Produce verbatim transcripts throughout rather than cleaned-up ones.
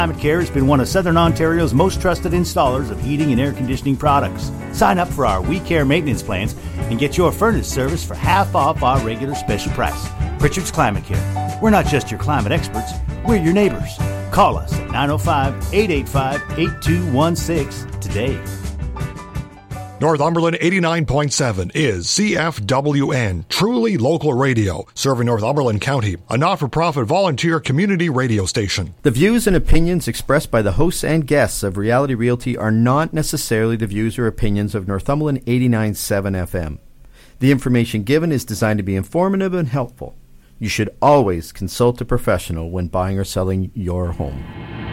Climate Care has been one of Southern Ontario's most trusted installers of heating and air conditioning products. Sign up for our We Care maintenance plans and get your furnace service for half off our regular special price. Pritchard's Climate Care. We're not just your climate experts, we're your neighbors. Call us at nine oh five, eight eight five, eight two one six today. Northumberland eighty-nine point seven is C F W N, truly local radio, serving Northumberland County, a not-for-profit volunteer community radio station. The views and opinions expressed by the hosts and guests of Reality Realty are not necessarily the views or opinions of Northumberland eighty-nine point seven F M. The information given is designed to be informative and helpful. You should always consult a professional when buying or selling your home.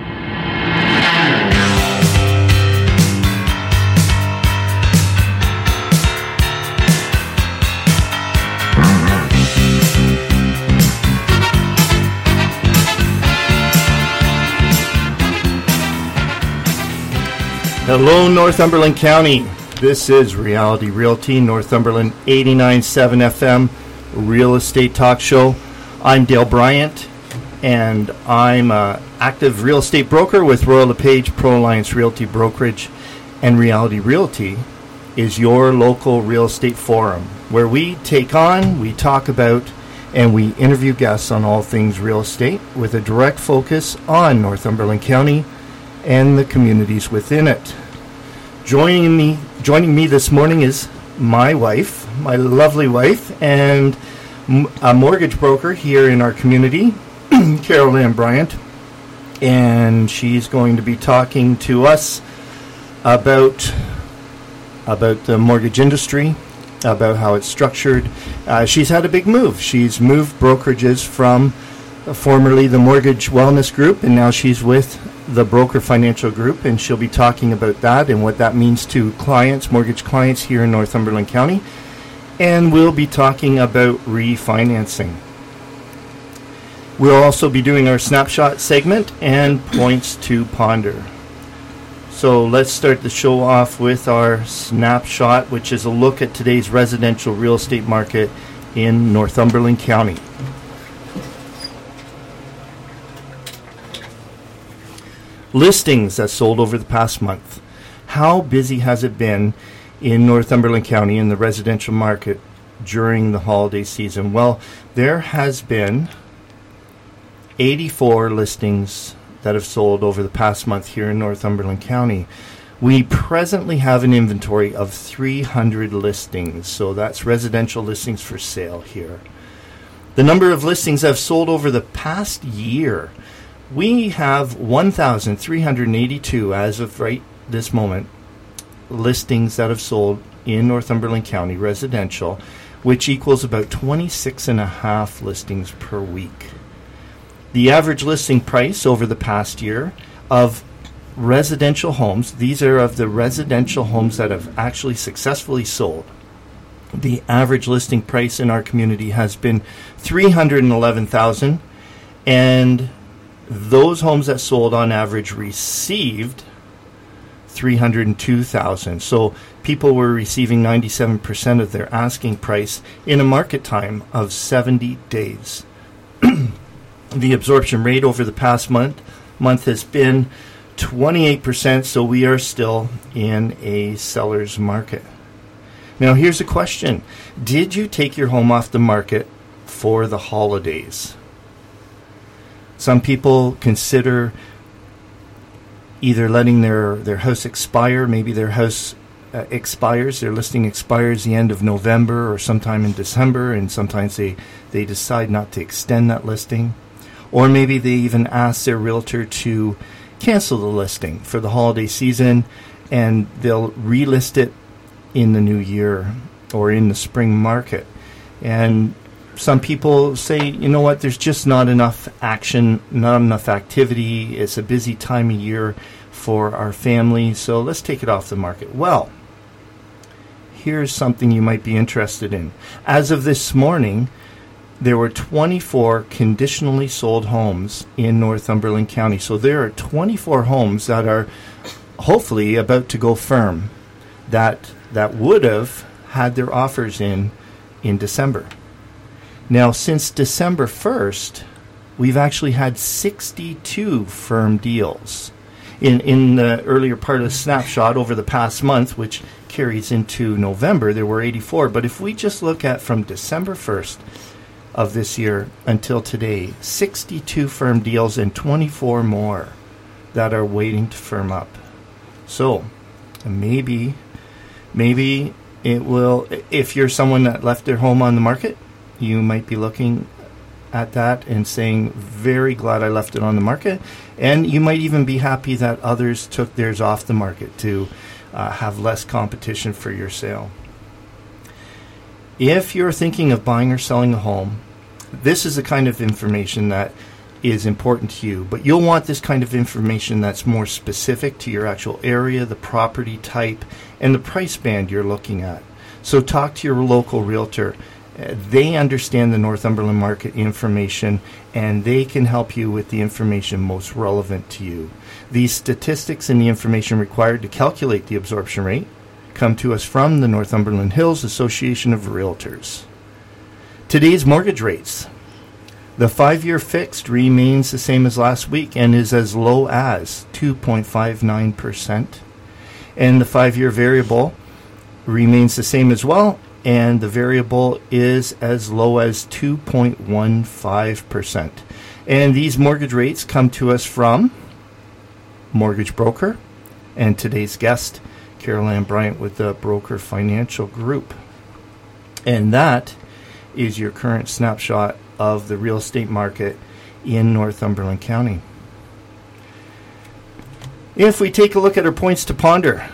Hello, Northumberland County. This is Reality Realty, Northumberland eighty-nine point seven F M, real estate talk show. I'm Dale Bryant, and I'm an active real estate broker with Royal LePage Pro Alliance Realty Brokerage. And Reality Realty is your local real estate forum, where we take on, we talk about, and we interview guests on all things real estate with a direct focus on Northumberland County and the communities within it. Joining me, joining me this morning is my wife, my lovely wife, and a mortgage broker here in our community, Carol Ann Bryant, and she's going to be talking to us about about the mortgage industry, about how it's structured. Uh, she's had a big move. She's moved brokerages from uh, formerly the Mortgage Wellness Group, and now she's with the Broker Financial Group, and she'll be talking about that and what that means to clients, mortgage clients here in Northumberland County. And we'll be talking about refinancing. We'll also be doing our snapshot segment and points to ponder. So let's start the show off with our snapshot, which is a look at today's residential real estate market in Northumberland County. Listings that sold over the past month. How busy has it been in Northumberland County in the residential market during the holiday season? Well, there has been eighty-four listings that have sold over the past month here in Northumberland County. We presently have an inventory of three hundred listings, so that's residential listings for sale here. The number of listings that have sold over the past year, we have one thousand three hundred eighty-two as of right this moment listings that have sold in Northumberland County residential, which equals about twenty-six and a half listings per week. The average listing price over the past year of residential homes, these are of the residential homes that have actually successfully sold. The average listing price in our community has been three hundred eleven thousand dollars, and those homes that sold on average received three hundred two thousand dollars. So people were receiving ninety-seven percent of their asking price in a market time of seventy days. The absorption rate over the past month month has been twenty-eight percent, so we are still in a seller's market. Now here's a question. Did you take your home off the market for the holidays? Some people consider either letting their, their house expire. Maybe their house uh, expires, their listing expires the end of November or sometime in December, and sometimes they, they decide not to extend that listing. Or maybe they even ask their realtor to cancel the listing for the holiday season, and they'll relist it in the new year or in the spring market. And some people say, you know what, there's just not enough action, not enough activity. It's a busy time of year for our family, so let's take it off the market. Well, here's something you might be interested in. As of this morning, there were twenty-four conditionally sold homes in Northumberland County. So there are twenty-four homes that are hopefully about to go firm that that would have had their offers in in December. Now, since December first, we've actually had sixty-two firm deals. In in the earlier part of the snapshot over the past month, which carries into November, there were eighty-four. But if we just look at from December first of this year until today, sixty-two firm deals and twenty-four more that are waiting to firm up. So maybe, maybe it will, if you're someone that left their home on the market, you might be looking at that and saying, very glad I left it on the market. And you might even be happy that others took theirs off the market to uh, have less competition for your sale. If you're thinking of buying or selling a home, this is the kind of information that is important to you. But you'll want this kind of information that's more specific to your actual area, the property type, and the price band you're looking at. So talk to your local realtor. They understand the Northumberland market information, and they can help you with the information most relevant to you. These statistics and the information required to calculate the absorption rate come to us from the Northumberland Hills Association of Realtors. Today's mortgage rates. The five-year fixed remains the same as last week and is as low as two point five nine percent. And the five-year variable remains the same as well, and the variable is as low as two point one five percent. And these mortgage rates come to us from Mortgage Broker and today's guest, Carol Ann Bryant with the Broker Financial Group. And that is your current snapshot of the real estate market in Northumberland County. If we take a look at our points to ponder,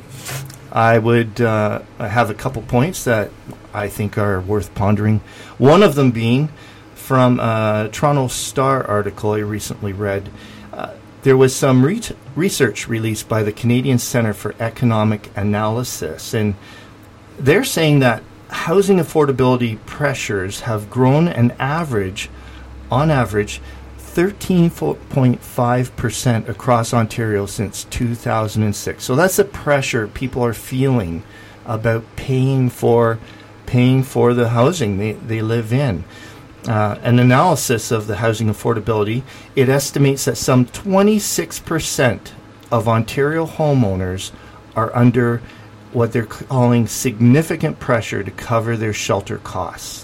I would uh, have a couple points that I think are worth pondering. One of them being from a Toronto Star article I recently read. Uh, there was some re- research released by the Canadian Centre for Economic Analysis, and they're saying that housing affordability pressures have grown an average, on average, thirteen point five percent across Ontario since two thousand six. So that's the pressure people are feeling about paying for paying for the housing they, they live in. Uh, an analysis of the housing affordability, it estimates that some twenty-six percent of Ontario homeowners are under what they're calling significant pressure to cover their shelter costs.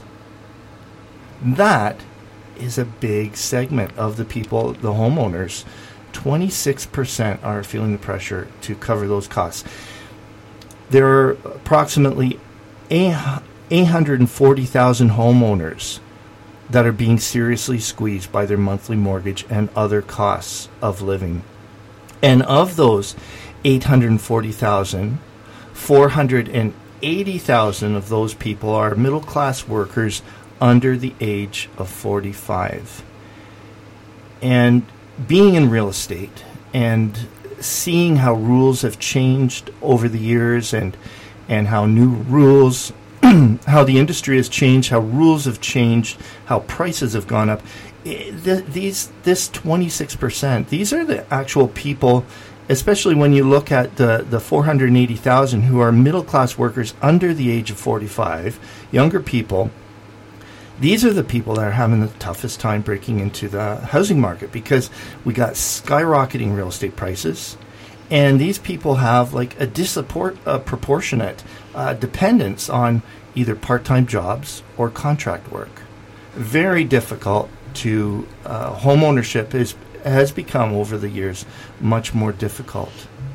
That is a big segment of the people, the homeowners. twenty-six percent are feeling the pressure to cover those costs. There are approximately eight hundred forty thousand homeowners that are being seriously squeezed by their monthly mortgage and other costs of living. And of those eight hundred forty thousand, four hundred eighty thousand of those people are middle-class workers under the age of forty-five. And being in real estate and seeing how rules have changed over the years and and how new rules, how the industry has changed, how rules have changed, how prices have gone up, these this twenty-six percent, these are the actual people, especially when you look at the, the four hundred eighty thousand who are middle-class workers under the age of forty-five, younger people. These are the people that are having the toughest time breaking into the housing market because we got skyrocketing real estate prices, and these people have like a disproportionate uh, dependence on either part-time jobs or contract work. Very difficult to uh, home ownership is has become over the years much more difficult.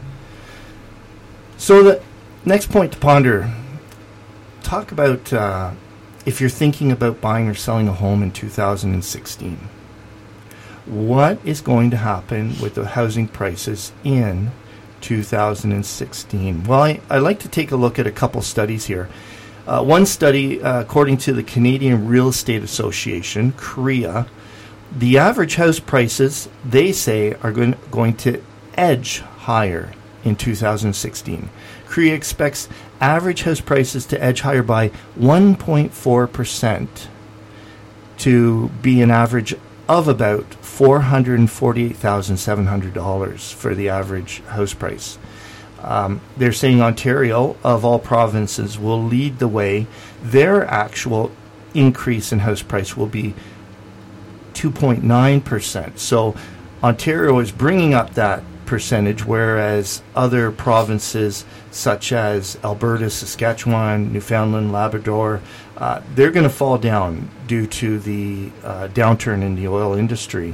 So the next point to ponder, talk about uh, if you're thinking about buying or selling a home in two thousand sixteen. What is going to happen with the housing prices in two thousand sixteen? Well, I, I like to take a look at a couple studies here. Uh, one study, uh, according to the Canadian Real Estate Association, C R E A, the average house prices, they say, are going, going to edge higher in two thousand sixteen. C R E A expects average house prices to edge higher by one point four percent to be an average of about four hundred forty-eight thousand seven hundred dollars for the average house price. Um, they're saying Ontario, of all provinces, will lead the way. Their actual increase in house price will be two point nine percent. So Ontario is bringing up that percentage, whereas other provinces such as Alberta, Saskatchewan, Newfoundland, Labrador, uh, they're going to fall down due to the uh, downturn in the oil industry.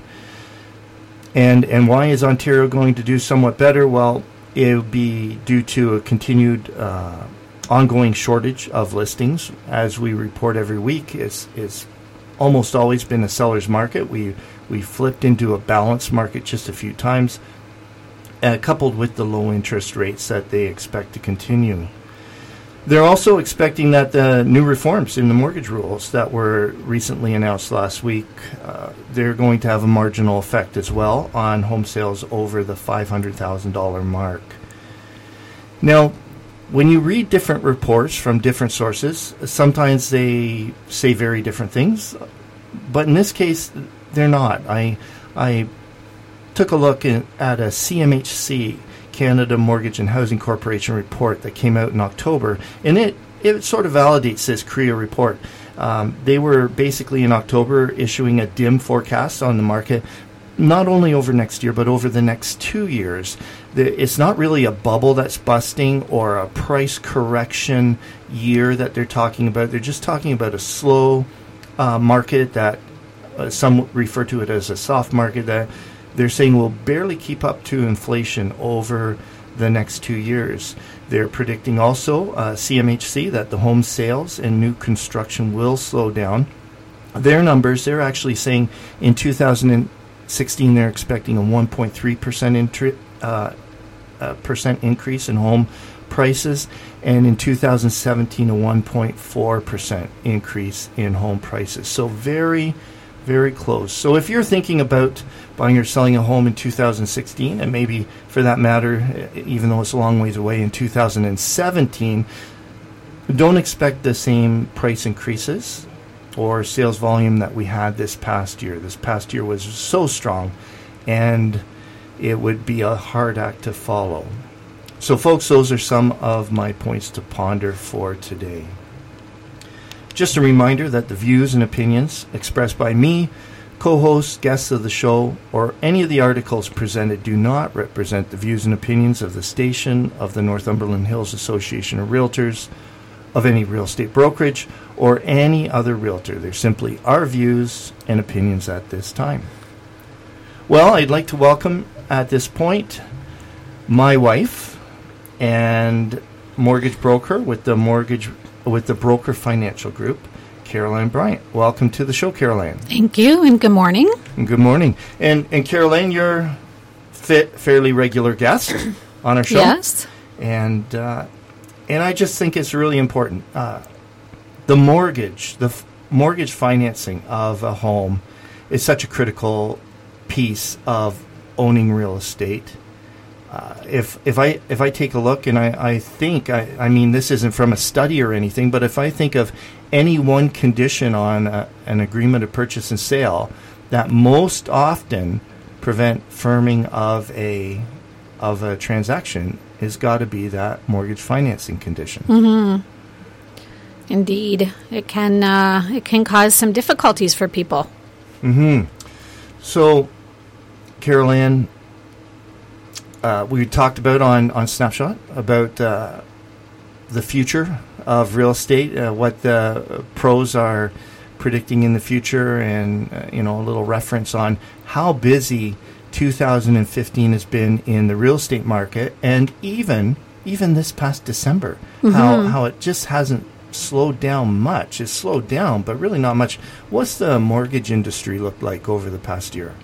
And and why is Ontario going to do somewhat better? Well, it would be due to a continued uh, ongoing shortage of listings. As we report every week, it's, it's almost always been a seller's market. We we flipped into a balanced market just a few times, uh, coupled with the low interest rates that they expect to continue. They're also expecting that the new reforms in the mortgage rules that were recently announced last week, uh, they're going to have a marginal effect as well on home sales over the five hundred thousand dollars mark. Now, when you read different reports from different sources, sometimes they say very different things, but in this case, they're not. I, I took a look in, at a C M H C, Canada Mortgage and Housing Corporation report that came out in October, and it, it sort of validates this C R E A report. Um, they were basically in October issuing a dim forecast on the market, not only over next year, but over the next two years. The, it's not really a bubble that's busting or a price correction year that they're talking about. They're just talking about a slow uh, market that uh, some refer to it as a soft market that they're saying will barely keep up to inflation over the next two years. They're predicting also, uh, C M H C, that the home sales and new construction will slow down. Their numbers, they're actually saying in two thousand sixteen they're expecting a one point three percent intri- uh, uh, percent increase in home prices, and in two thousand seventeen a one point four percent increase in home prices. So very, very close. So if you're thinking about buying or selling a home in two thousand sixteen, and maybe for that matter, even though it's a long ways away, in two thousand seventeen, don't expect the same price increases or sales volume that we had this past year. This past year was so strong, and it would be a hard act to follow. So folks, those are some of my points to ponder for today. Just a reminder that the views and opinions expressed by me, co-hosts, guests of the show, or any of the articles presented do not represent the views and opinions of the station, of the Northumberland Hills Association of Realtors, of any real estate brokerage, or any other realtor. They're simply our views and opinions at this time. Well, I'd like to welcome at this point my wife and mortgage broker with the mortgage with the Broker Financial Group, Caroline Bryant. Welcome to the show, Caroline. Thank you, and good morning. And good morning. And and Caroline, you're fit, fairly regular guest on our show. Yes. And uh, and I just think it's really important. Uh, the mortgage, the f- mortgage financing of a home is such a critical piece of owning real estate. Uh, if if I if I take a look, and I, I think, I, I mean, this isn't from a study or anything, but if I think of any one condition on a, an agreement of purchase and sale that most often prevent firming of a of a transaction, has got to be that mortgage financing condition. Mm-hmm. Indeed, it can uh, it can cause some difficulties for people. Mm-hmm. So, Caroline, Uh, we talked about on, on Snapshot about uh, the future of real estate, uh, what the pros are predicting in the future, and uh, you know, a little reference on how busy two thousand fifteen has been in the real estate market, and even even this past December, mm-hmm. how how it just hasn't slowed down much. It's slowed down, but really not much. What's the mortgage industry look like over the past year?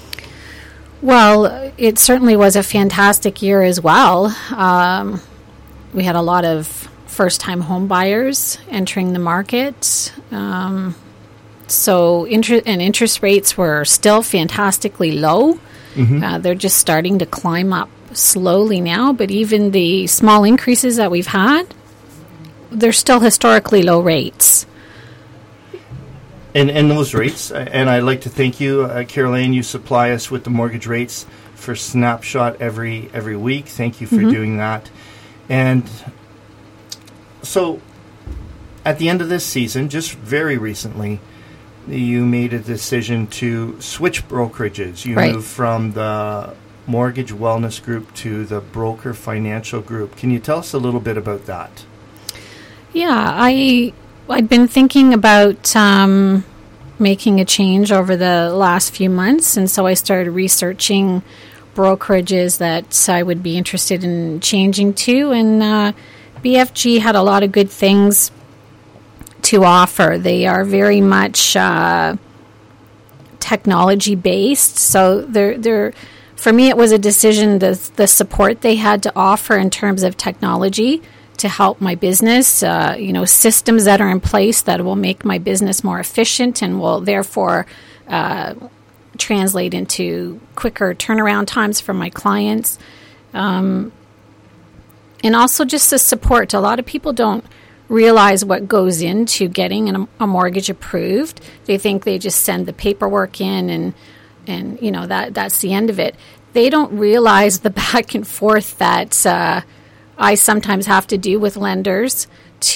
Well, it certainly was a fantastic year as well. Um, we had a lot of first-time home buyers entering the market. Um, so inter- and interest rates were still fantastically low. Mm-hmm. Uh, they're just starting to climb up slowly now, but even the small increases that we've had, they're still historically low rates. And and those rates, and I'd like to thank you, uh, Caroline. You supply us with the mortgage rates for Snapshot every every week. Thank you for mm-hmm. doing that. And so, at the end of this season, just very recently, you made a decision to switch brokerages. You Right. moved from the Mortgage Wellness Group to the Broker Financial Group. Can you tell us a little bit about that? Yeah, I I'd been thinking about um, making a change over the last few months, and so I started researching brokerages that I would be interested in changing to, and uh, B F G had a lot of good things to offer. They are very much uh, technology based, so they're they're. For me, it was a decision, the, the support they had to offer in terms of technology to help my business, uh, you know, systems that are in place that will make my business more efficient and will therefore uh, translate into quicker turnaround times for my clients. Um, and also just the support. A lot of people don't realize what goes into getting an, a mortgage approved. They think they just send the paperwork in and And, you know, that that's the end of it. They don't realize the back and forth that uh, I sometimes have to do with lenders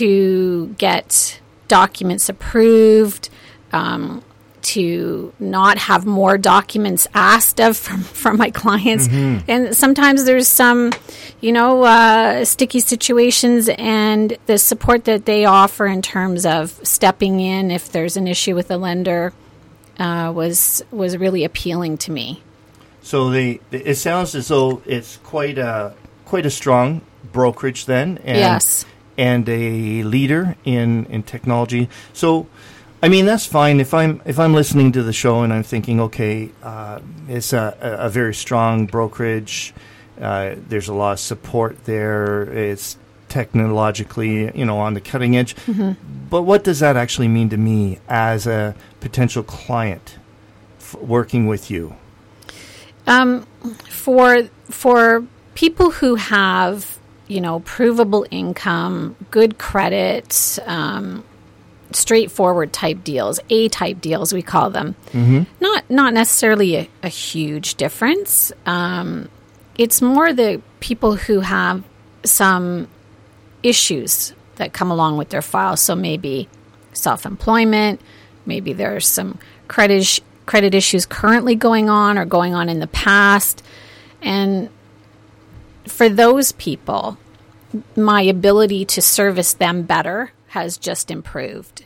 to get documents approved, um, to not have more documents asked of from, from my clients. Mm-hmm. And sometimes there's some, you know, uh, sticky situations, and the support that they offer in terms of stepping in if there's an issue with the lender Uh, was was really appealing to me. So they, it sounds as though it's quite a quite a strong brokerage then, and, yes, and a leader in, in technology. So, I mean, that's fine if I'm if I'm listening to the show and I'm thinking, okay, uh, it's a, a very strong brokerage. Uh, there's a lot of support there. It's technologically, you know, on the cutting edge. Mm-hmm. But what does that actually mean to me as a potential client f- working with you? Um, for for people who have, you know, provable income, good credit, um, straightforward type deals, A type deals we call them. Mm-hmm. Not not necessarily a, a huge difference. Um, it's more the people who have some issues that come along with their file. So maybe self-employment, maybe there's some credit sh- credit issues currently going on or going on in the past. And for those people, my ability to service them better has just improved.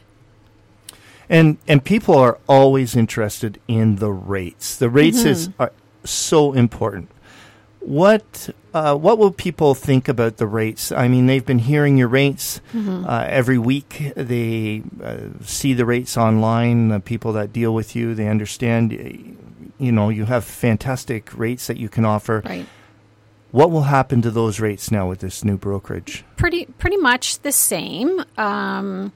And and people are always interested in the rates. The rates mm-hmm. is are so important. What uh, what will people think about the rates? I mean, they've been hearing your rates mm-hmm. uh, every week. They uh, see the rates online. The people that deal with you, they understand. You know, you have fantastic rates that you can offer. Right. What will happen to those rates now with this new brokerage? Pretty pretty much the same. Um,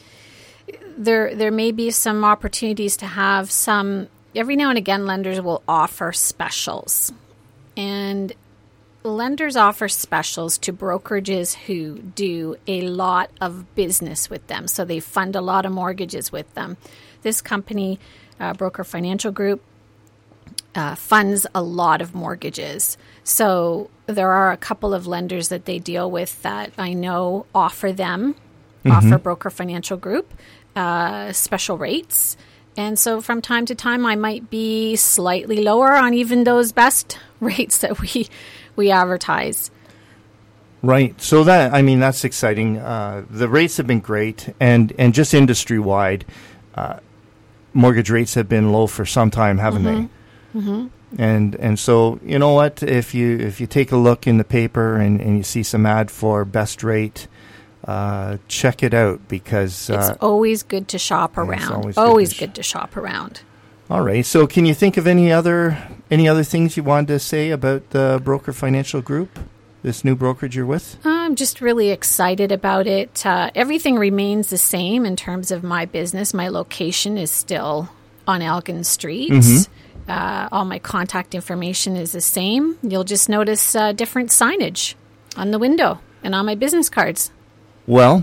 there there may be some opportunities to have some. Every now and again, lenders will offer specials. And lenders offer specials to brokerages who do a lot of business with them. So they fund a lot of mortgages with them. This company, uh, Broker Financial Group, uh, funds a lot of mortgages. So there are a couple of lenders that they deal with that I know offer them, mm-hmm. offer Broker Financial Group uh, special rates. And so from time to time, I might be slightly lower on even those best rates that we we advertise. Right. So that, I mean, that's exciting. Uh, the rates have been great, and, and just industry-wide, uh, mortgage rates have been low for some time, haven't mm-hmm. they? Mm-hmm. And and so, you know what, if you if you take a look in the paper and, and you see some ad for best rate, Uh, check it out, because uh, it's always good to shop around. Always, always good, good to, sh- good to shop around. All right. So, can you think of any other any other things you wanted to say about the Broker Financial Group, this new brokerage you're with? I'm just really excited about it. Uh, everything remains the same in terms of my business. My location is still on Elgin Street. Mm-hmm. Uh, all my contact information is the same. You'll just notice uh, different signage on the window and on my business cards. Well,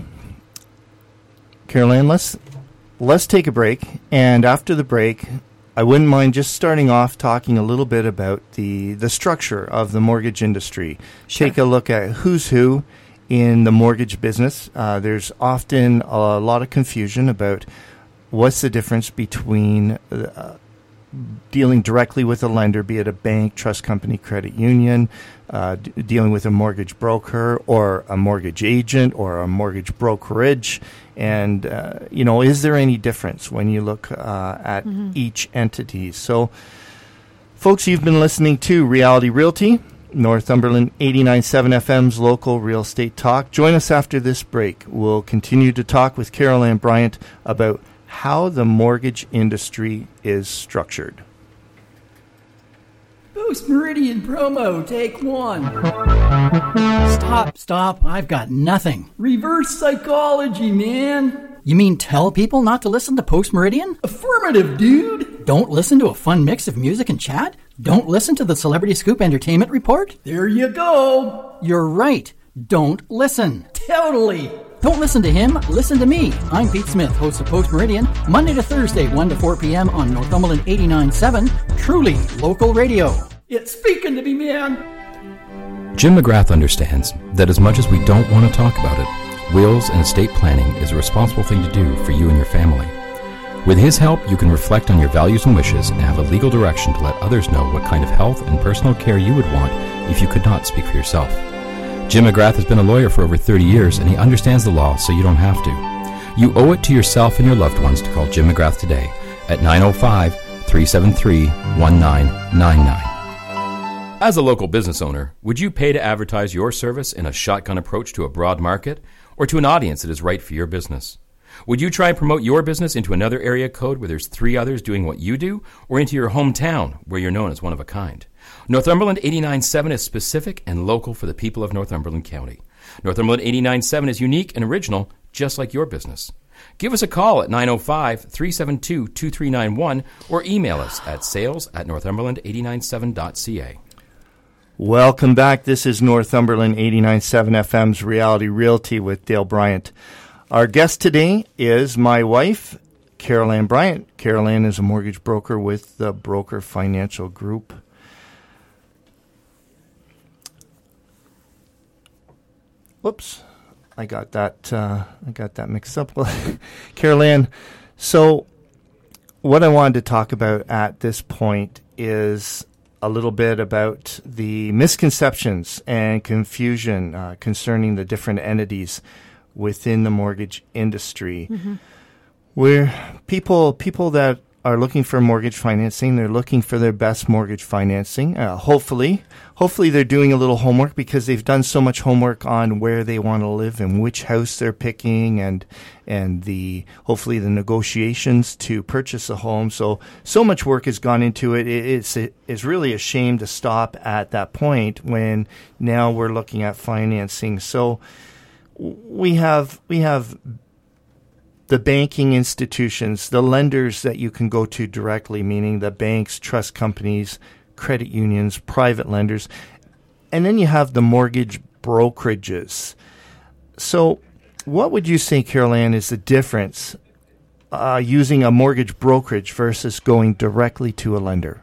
Caroline, let's let's take a break, and after the break, I wouldn't mind just starting off talking a little bit about the, the structure of the mortgage industry. Sure. Take a look at who's who in the mortgage business. Uh, there's often a lot of confusion about what's the difference between uh, dealing directly with a lender, be it a bank, trust company, credit union, uh, d- dealing with a mortgage broker or a mortgage agent or a mortgage brokerage? And, uh, you know, is there any difference when you look uh, at mm-hmm. each entity? So, folks, you've been listening to Reality Realty, Northumberland eighty-nine point seven F M's local real estate talk. Join us after this break. We'll continue to talk with Carol Ann Bryant about how the mortgage industry is structured. Boost Meridian promo, take one. Stop, stop, I've got nothing. Reverse psychology, man. You mean tell people not to listen to Post Meridian? Affirmative, dude. Don't listen to a fun mix of music and chat? Don't listen to the Celebrity Scoop Entertainment Report? There you go. You're right. Don't listen. Totally. Don't listen to him, listen to me. I'm Pete Smith, host of Post Meridian, Monday to Thursday, one to four p.m. on Northumberland eighty-nine point seven, truly local radio. It's speaking to me, man. Jim McGrath understands that as much as we don't want to talk about it, wills and estate planning is a responsible thing to do for you and your family. With his help, you can reflect on your values and wishes and have a legal direction to let others know what kind of health and personal care you would want if you could not speak for yourself. Jim McGrath has been a lawyer for over thirty years, and he understands the law, so you don't have to. You owe it to yourself and your loved ones to call Jim McGrath today at nine oh five, three seven three, one nine nine nine. As a local business owner, would you pay to advertise your service in a shotgun approach to a broad market or to an audience that is right for your business? Would you try and promote your business into another area code where there's three others doing what you do, or into your hometown where you're known as one of a kind? Northumberland eighty-nine point seven is specific and local for the people of Northumberland County. Northumberland eighty-nine point seven is unique and original, just like your business. Give us a call at nine oh five, three seven two, two three nine one or email us at sales at northumberland eight nine seven dot c a. Welcome back. This is Northumberland eighty-nine point seven F M's Reality Realty with Dale Bryant. Our guest today is my wife, Carol Ann Bryant. Carol Ann is a mortgage broker with the Broker Financial Group. Whoops, I got that. Uh, I got that mixed up. Carol Ann, so what I wanted to talk about at this point is a little bit about the misconceptions and confusion uh, concerning the different entities within the mortgage industry. Mm-hmm. Where people people that are looking for mortgage financing, they're looking for their best mortgage financing. Uh, hopefully, hopefully they're doing a little homework because they've done so much homework on where they want to live and which house they're picking, and and the hopefully the negotiations to purchase a home. So so much work has gone into it. it it's it, it's really a shame to stop at that point when now we're looking at financing. So we have we have. the banking institutions, the lenders that you can go to directly, meaning the banks, trust companies, credit unions, private lenders. And then you have the mortgage brokerages. So what would you say, Carol Ann, is the difference uh, using a mortgage brokerage versus going directly to a lender?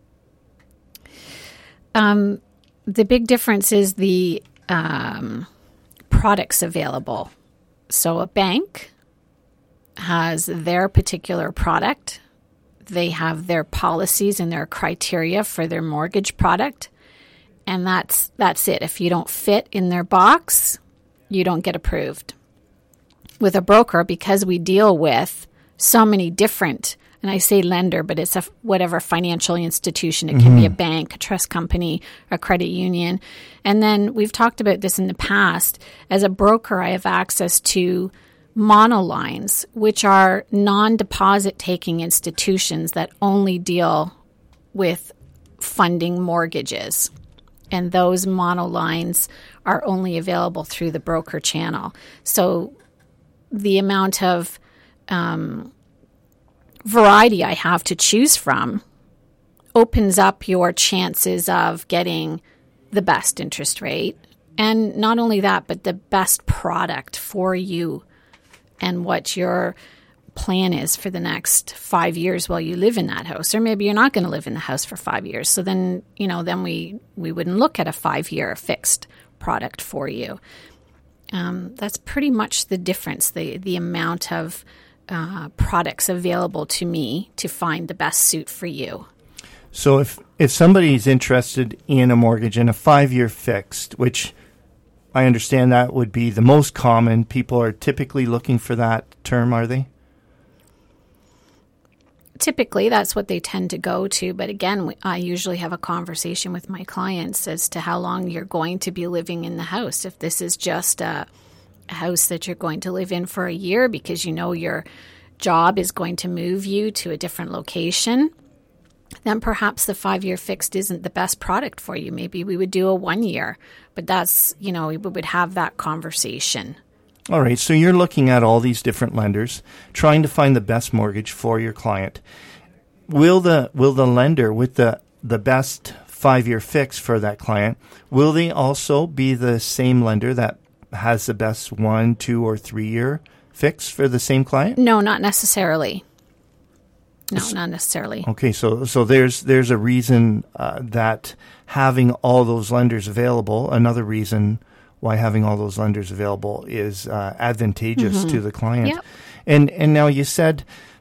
Um, the big difference is the um, products available. So a bank has their particular product. They have their policies and their criteria for their mortgage product. And that's that's it. If you don't fit in their box, you don't get approved. With a broker, because we deal with so many different, and I say lender, but it's a whatever financial institution. It can mm-hmm. be a bank, a trust company, a credit union. And then we've talked about this in the past. As a broker, I have access to monolines, which are non-deposit taking institutions that only deal with funding mortgages. And those monolines are only available through the broker channel. So the amount of um, variety I have to choose from opens up your chances of getting the best interest rate. And not only that, but the best product for you and what your plan is for the next five years while you live in that house. Or maybe you're not going to live in the house for five years. So then, you know, then we, we wouldn't look at a five-year fixed product for you. Um, that's pretty much the difference, the, the amount of uh, products available to me to find the best suit for you. So if, if somebody's interested in a mortgage in a five-year fixed, which I understand that would be the most common, people are typically looking for that term, are they? Typically, that's what they tend to go to. But again, I usually have a conversation with my clients as to how long you're going to be living in the house. If this is just a, a house that you're going to live in for a year because you know your job is going to move you to a different location, then perhaps the five-year fixed isn't the best product for you. Maybe we would do a one-year. But that's, you know, we would have that conversation. All right, so you're looking at all these different lenders, trying to find the best mortgage for your client. Will the will the lender with the, the best five-year fix for that client, will they also be the same lender that has the best one, two, or three-year fix for the same client? No, not necessarily. No, not necessarily. Okay, so so there's there's a reason uh, that having all those lenders available, another reason why having all those lenders available is uh, advantageous mm-hmm. to the client. Yep. And and now you said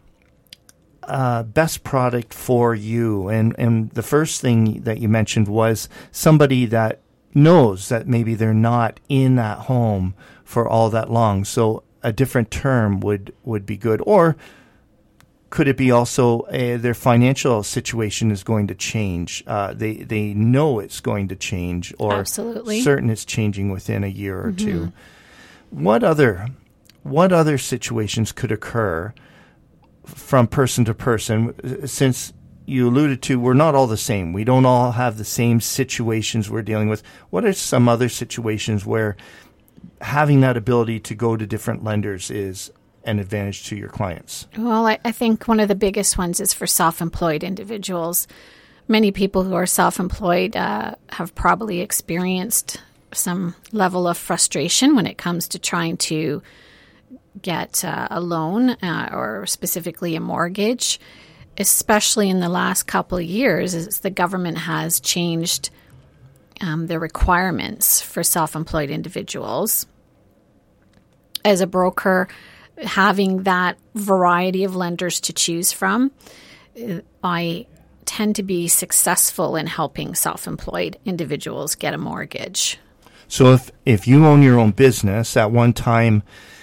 uh, best product for you, and, and the first thing that you mentioned was somebody that knows that maybe they're not in that home for all that long. So a different term would, would be good. Or could it be also uh, their financial situation is going to change? Uh, they they know it's going to change, or Absolutely. certain it's changing within a year or mm-hmm. two. What other what other situations could occur from person to person? Since you alluded to, we're not all the same. We don't all have the same situations we're dealing with. What are some other situations where having that ability to go to different lenders is an advantage to your clients? Well, I, I think one of the biggest ones is for self-employed individuals. Many people who are self-employed uh, have probably experienced some level of frustration when it comes to trying to get uh, a loan uh, or specifically a mortgage, especially in the last couple of years as the government has changed um, the requirements for self-employed individuals. As a broker, having that variety of lenders to choose from, I tend to be successful in helping self-employed individuals get a mortgage. So if, if you own your own business, at one time,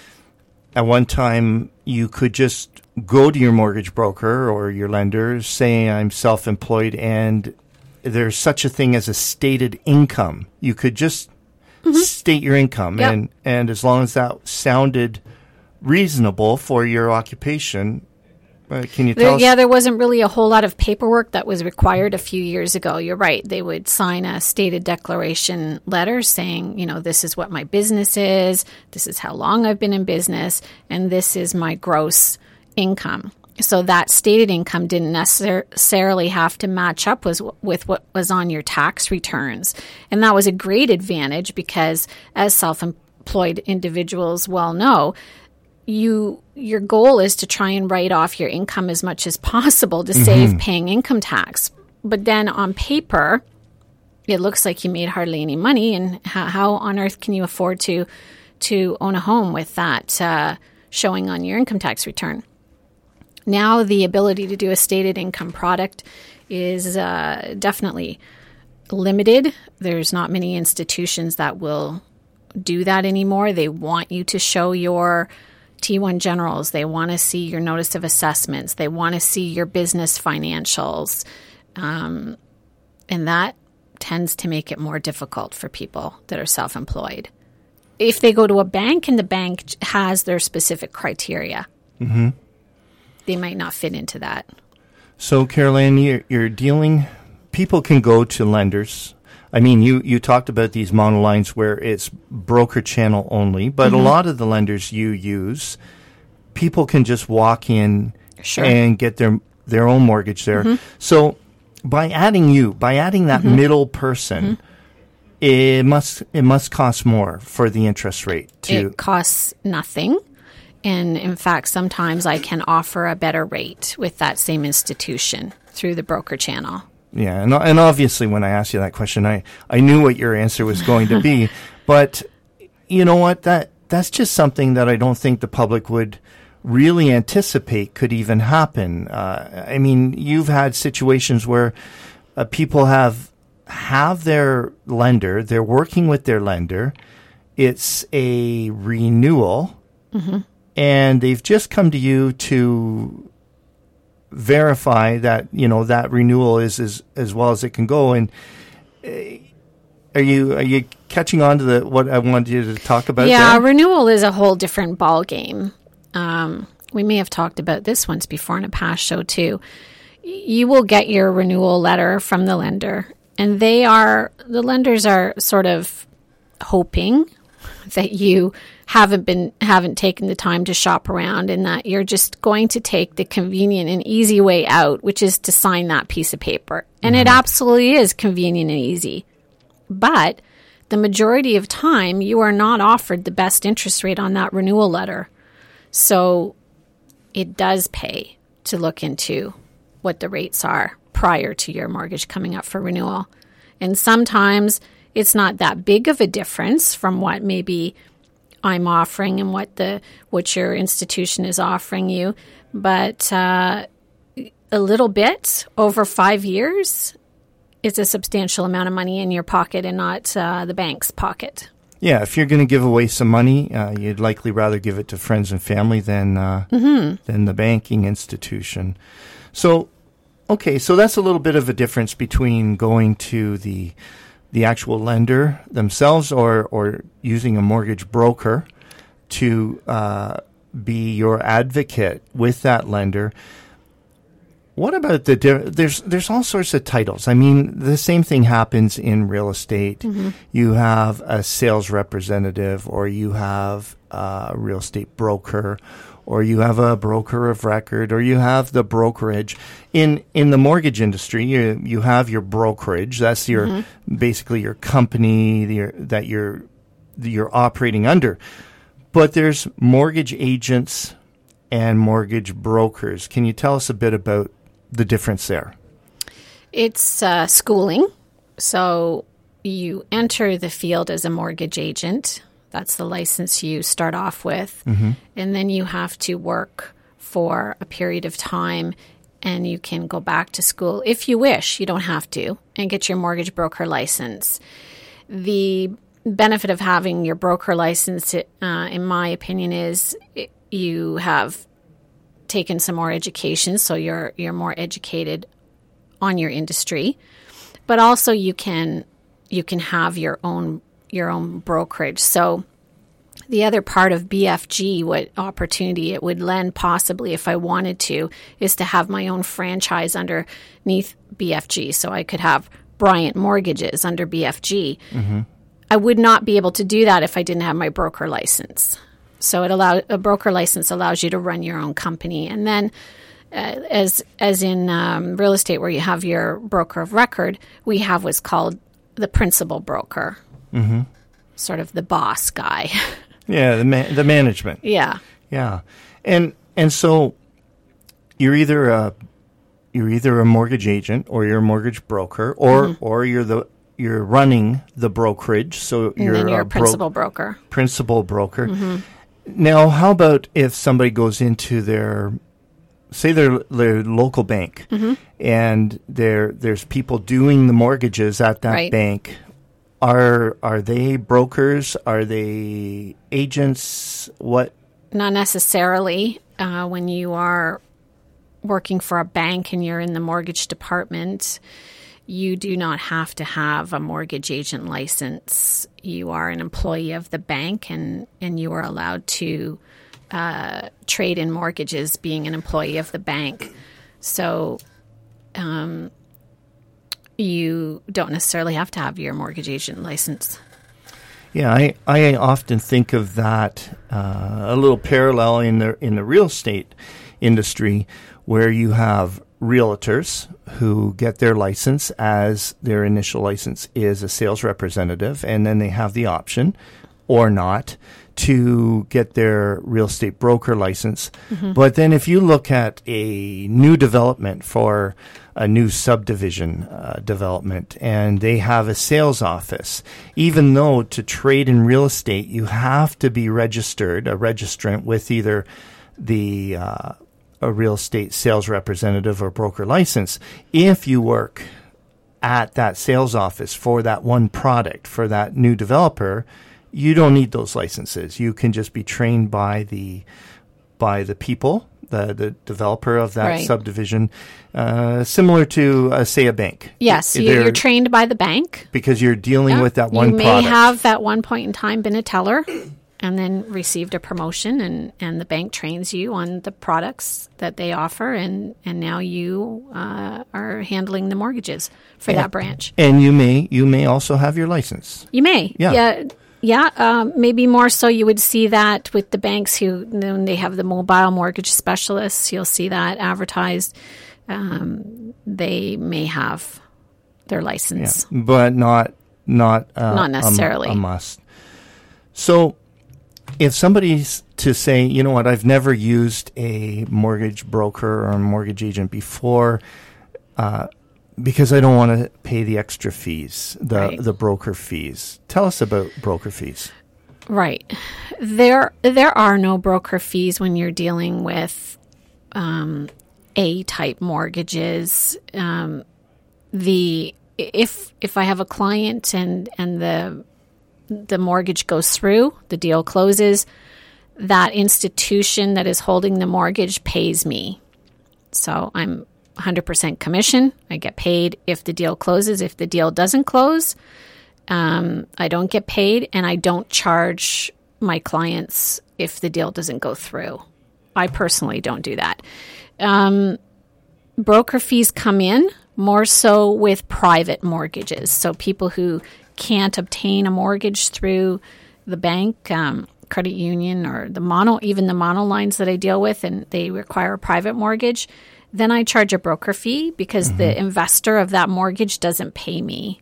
at one time you could just go to your mortgage broker or your lender, say I'm self-employed and there's such a thing as a stated income. You could just mm-hmm. state your income. Yep. And, and as long as that sounded reasonable for your occupation, uh, can you tell there, us? Yeah, there wasn't really a whole lot of paperwork that was required a few years ago. You're right. They would sign a stated declaration letter saying, you know, this is what my business is, this is how long I've been in business, and this is my gross income. So that stated income didn't necessarily have to match up with, with what was on your tax returns. And that was a great advantage because, as self-employed individuals well know, you your goal is to try and write off your income as much as possible to mm-hmm. save paying income tax. But then on paper, it looks like you made hardly any money. And how, how on earth can you afford to to own a home with that uh, showing on your income tax return? Now the ability to do a stated income product is uh, definitely limited. There's not many institutions that will do that anymore. They want you to show your T one generals. They want to see your notice of assessments. They want to see your business financials. Um, and that tends to make it more difficult for people that are self-employed. If they go to a bank and the bank has their specific criteria, mm-hmm. they might not fit into that. So, Caroline, you're, you're dealing, people can go to lenders. I mean, you, you talked about these monolines where it's broker channel only, but mm-hmm. a lot of the lenders you use, people can just walk in sure. and get their their own mortgage there. Mm-hmm. So by adding you, by adding that mm-hmm. middle person, mm-hmm. it must it must cost more for the interest rate to It costs nothing. And in fact, sometimes I can offer a better rate with that same institution through the broker channel. Yeah, and and obviously when I asked you that question, I, I knew what your answer was going to be. But you know what? That that's just something that I don't think the public would really anticipate could even happen. Uh, I mean, you've had situations where uh, people have have their lender, they're working with their lender, it's a renewal, mm-hmm. and they've just come to you to verify that, you know, that renewal is as, as well as it can go. And uh, are you are you catching on to the what I wanted you to talk about? Yeah, there? renewal is a whole different ball game. Um, we may have talked about this once before in a past show too. You will get your renewal letter from the lender, and they are the lenders are sort of hoping that you haven't been haven't taken the time to shop around, and that you're just going to take the convenient and easy way out, which is to sign that piece of paper. And mm-hmm. it absolutely is convenient and easy. But the majority of time, you are not offered the best interest rate on that renewal letter. So it does pay to look into what the rates are prior to your mortgage coming up for renewal. And sometimes it's not that big of a difference from what maybe I'm offering and what the what your institution is offering you. But uh, a little bit over five years, it's a substantial amount of money in your pocket and not uh, the bank's pocket. Yeah, if you're going to give away some money, uh, you'd likely rather give it to friends and family than uh, mm-hmm. than the banking institution. So, okay, so that's a little bit of a difference between going to the the actual lender themselves or or using a mortgage broker to uh, be your advocate with that lender. What about the di- there's there's all sorts of titles. I mean, the same thing happens in real estate. Mm-hmm. You have a sales representative, or you have a real estate broker, or you have a broker of record, or you have the brokerage. In in the mortgage industry, you you have your brokerage. That's your mm-hmm. basically your company your, that you're that you're operating under. But there's mortgage agents and mortgage brokers. Can you tell us a bit about the difference there? It's uh, schooling. So you enter the field as a mortgage agent. That's the license you start off with. Mm-hmm. And then you have to work for a period of time, and you can go back to school if you wish. You don't have to, and get your mortgage broker license. The benefit of having your broker license, uh, in my opinion, is you have taken some more education, so you're you're more educated on your industry, but also you can you can have your own your own brokerage. So the other part of B F G, what opportunity it would lend possibly if I wanted to, is to have my own franchise underneath B F G. So I could have Bryant Mortgages under B F G. Mm-hmm. I would not be able to do that if I didn't have my broker license. So it allow a broker license allows you to run your own company. And then uh, as as in um, real estate where you have your broker of record, we have what's called the principal broker, mm-hmm. sort of the boss guy. Yeah, the ma- the management. Yeah. Yeah. And and so you're either a you're either a mortgage agent or you're a mortgage broker or mm-hmm. or you're the you're running the brokerage. So and you're, then you're a a principal bro- broker. Principal broker. Mm-hmm. Now, how about if somebody goes into their, say, their, their local bank, mm-hmm. and there there's people doing the mortgages at that right. bank? Are are they brokers? Are they agents? What? Not necessarily. Uh, when you are working for a bank and you're in the mortgage department, you do not have to have a mortgage agent license. You are an employee of the bank, and, and you are allowed to uh, trade in mortgages being an employee of the bank. So um, you don't necessarily have to have your mortgage agent license. Yeah, I, I often think of that uh, a little parallel in the in the real estate industry, where you have realtors who get their license as their initial license is a sales representative, and then they have the option or not to get their real estate broker license. Mm-hmm. But then if you look at a new development for a new subdivision uh, development and they have a sales office, even though to trade in real estate you have to be registered, a registrant with either the uh, a real estate sales representative or broker license. If you work at that sales office for that one product, for that new developer, you don't need those licenses. You can just be trained by the by the people, the, the developer of that right. subdivision, uh, similar to, uh, say, a bank. Yes, you, you're trained by the bank. Because you're dealing yeah. with that one product. You product. may have at one point in time been a teller and then received a promotion, and, and the bank trains you on the products that they offer, and, and now you uh, are handling the mortgages for yeah. that branch. And you may you may also have your license. You may. Yeah. Yeah. Yeah, um, maybe more so you would see that with the banks who, when they have the mobile mortgage specialists, you'll see that advertised. Um, they may have their license. Yeah, but not not uh, not necessarily a, a must. So if somebody's to say, you know what, I've never used a mortgage broker or a mortgage agent before, uh, because I don't want to pay the extra fees, the right. the broker fees. Tell us about broker fees. Right. There there are no broker fees when you're dealing with um, A-type mortgages. Um, the if if I have a client and and the the mortgage goes through, the deal closes, that institution that is holding the mortgage pays me. So I'm one hundred percent commission. I get paid if the deal closes. If the deal doesn't close, um, I don't get paid, and I don't charge my clients if the deal doesn't go through. I personally don't do that. Um, broker fees come in more so with private mortgages. So people who can't obtain a mortgage through the bank, um, credit union, or the mono, even the mono lines that I deal with, and they require a private mortgage, then I charge a broker fee because mm-hmm. the investor of that mortgage doesn't pay me.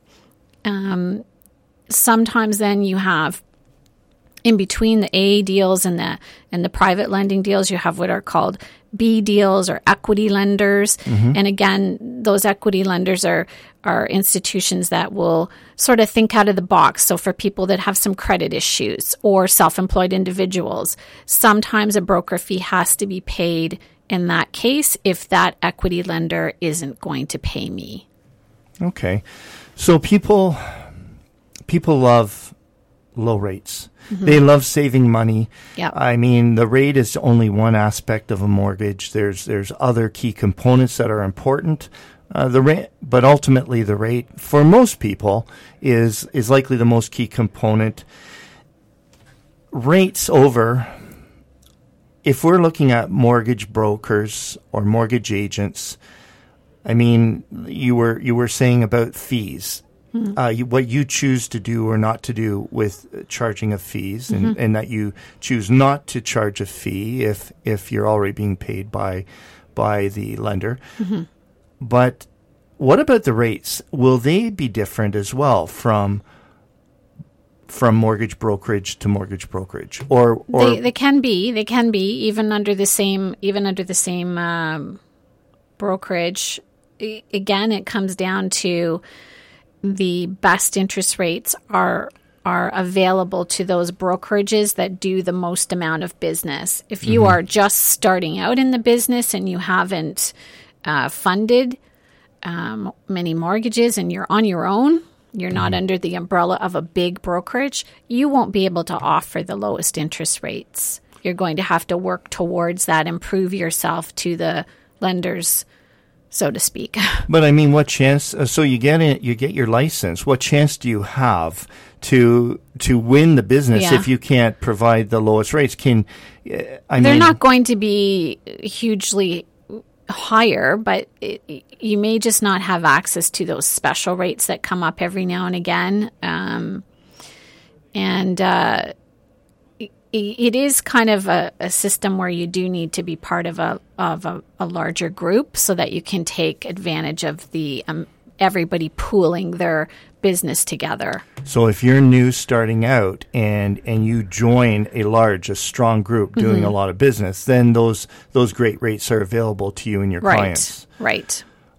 Um, sometimes then you have, in between the A deals and the and the private lending deals, you have what are called B deals or equity lenders. Mm-hmm. And again, those equity lenders are are institutions that will sort of think out of the box. So for people that have some credit issues or self-employed individuals, sometimes a broker fee has to be paid in that case if that equity lender isn't going to pay me. Okay. So people people love low rates. Mm-hmm. They love saving money. Yep. I mean, the rate is only one aspect of a mortgage. There's there's other key components that are important. Uh, the rate, but ultimately the rate for most people is is likely the most key component. Rates over. If we're looking at mortgage brokers or mortgage agents, I mean, you were you were saying about fees, mm-hmm. uh, you, what you choose to do or not to do with charging of fees, mm-hmm. and, and that you choose not to charge a fee if if you're already being paid by by the lender. Mm-hmm. But what about the rates? Will they be different as well from? From mortgage brokerage to mortgage brokerage, or, or they, they can be, they can be even under the same, even under the same um, brokerage. I, again, it comes down to the best interest rates are are available to those brokerages that do the most amount of business. If you mm-hmm. are just starting out in the business and you haven't uh, funded um, many mortgages and you're on your own. You're not mm-hmm. under the umbrella of a big brokerage, you won't be able to offer the lowest interest rates. You're going to have to work towards that, improve yourself to the lenders, so to speak. But I mean, what chance? Uh, so you get it, you get your license. What chance do you have to to win the business yeah. if you can't provide the lowest rates? Can uh, I They're mean, not going to be hugely higher, but it, you may just not have access to those special rates that come up every now and again. Um, and uh, it, it is kind of a, a system where you do need to be part of a of a, a larger group so that you can take advantage of the um, everybody pooling their business together. So if you're new starting out and and you join a large, a strong group doing mm-hmm. a lot of business, then those those great rates are available to you and your right. clients. Right.